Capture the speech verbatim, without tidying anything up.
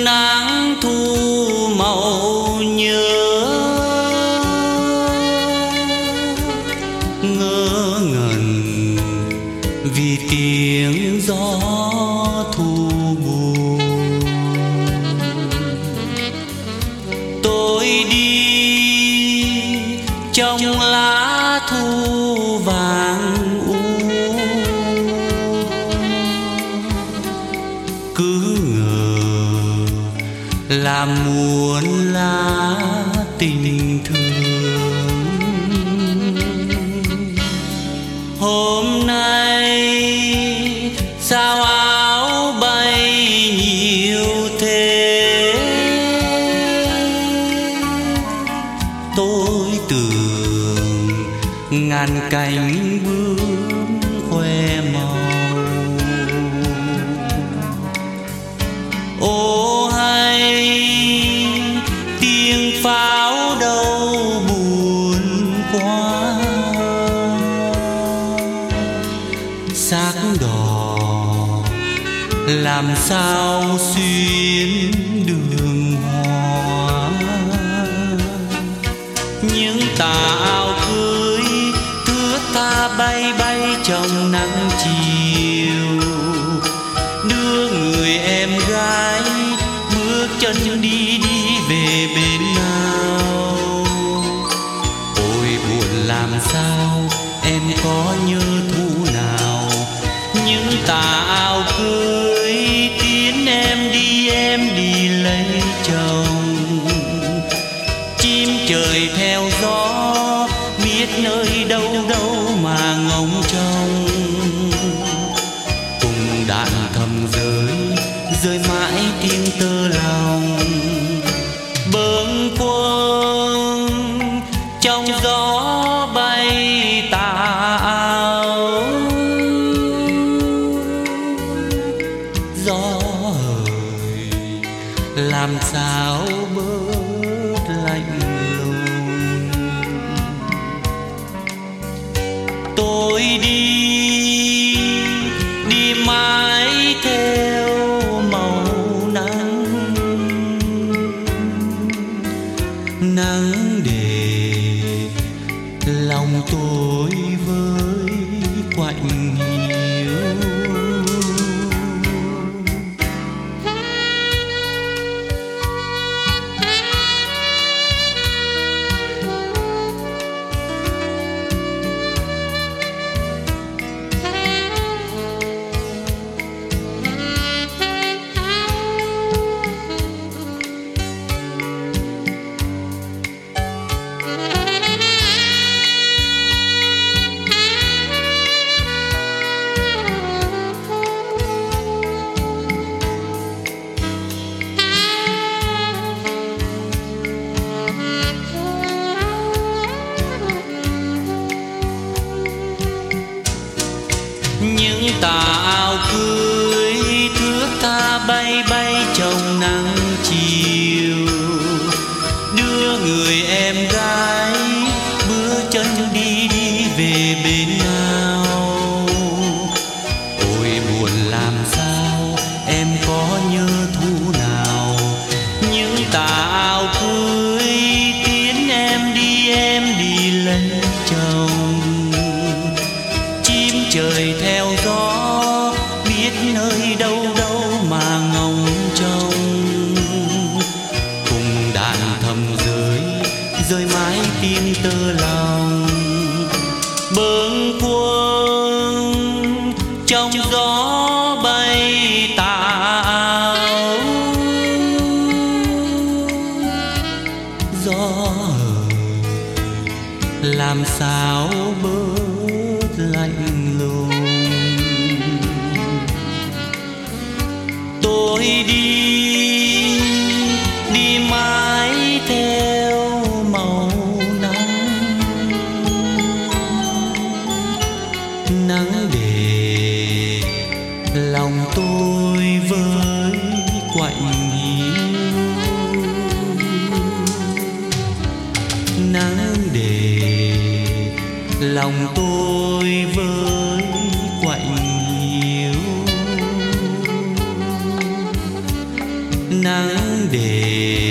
nắng thu màu nhớ, ngỡ ngẩn vì tiếng gió thu buồn. Tôi đi trong lá thu vàng u, cứ ngờ là muôn lá tình thương. Hôm nay sao áo bay nhiều thế, tôi tưởng ngàn cánh bướm khoe màu. Ô hay tiếng pháo đâu buồn quá, sắc đỏ làm sao xuyên đường hoa. Những tà áo cưới thướt tha bay bay trong nắng chiều, đưa người em gái bước chân đi đi về bên nào. Ôi buồn làm sao em có nhớ thu nào, những tà áo cưới tiến em đi em đi lấy chồng. Chim trời theo gió biết nơi đâu đâu mà ngóng trông, cùng đàn thầm rơi rơi mãi tiếng tơ lòng. Bâng khuâng trong gió bay tà áo, gió hời làm sao bớt lạnh lùng. Tôi đi đi mãi theo màu nắng, nắng để lòng tôi với quạnh hiu. Những tà áo cưới thướt tha bay bay trong nắng chiều, đưa người em gái bước chân đi đi về bên nào. Ôi buồn làm sao em có nhớ thu nào, những tà áo cưới tiến em đi em đi lấy chồng. Chim trời theo gió biết nơi đâu đâu mà ngóng trông, cùng đàn thầm rơi rơi mãi tim tơ lòng. Bâng khuâng trong gió bay tà áo, gió hời làm sao bớt lạnh lùng. Tôi đi đi mãi theo màu nắng, nắng để lòng tôi với quạnh hiu, nắng để lòng tôi với quạnh hiu. Nắng nắng đề